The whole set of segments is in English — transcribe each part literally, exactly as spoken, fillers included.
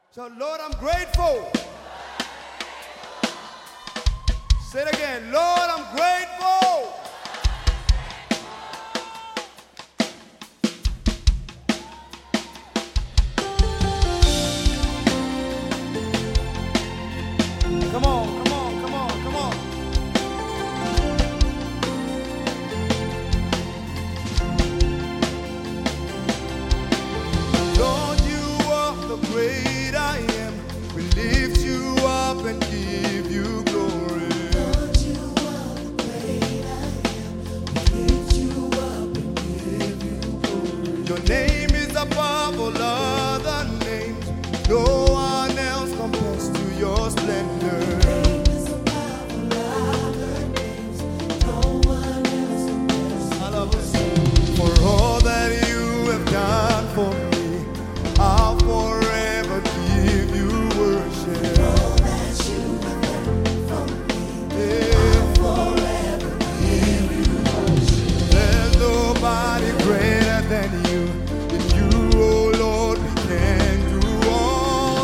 So, Lord, I'm grateful. Say it again. Lord, I'm grateful. Come on, come on, come on, come on. Lord, you are the great I am. We lift you up and give you glory. Lord, you are the great I am. We lift you up and give you glory. Your name is above all other names. No one else compares to your splendor. Your name is above all other names. No one else compares to I love your this. name. For all that you have done for me, I'll forever give you worship. All that you have done for me, Yeah. forever give you worship. There's nobody greater than you. In you, oh Lord, we can do all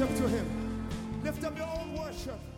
worship to him. Lift up your own worship.